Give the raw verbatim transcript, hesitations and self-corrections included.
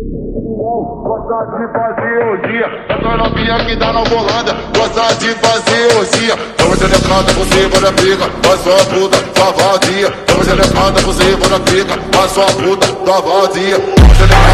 Gosta de fazer orgia, essa novinha que dá na bolada. Gosta de fazer orgia, toma gelecada, você bora pica, faz sua puta, sua vadia. Toma gelecada, você bora pica, faz sua puta, sua vadia.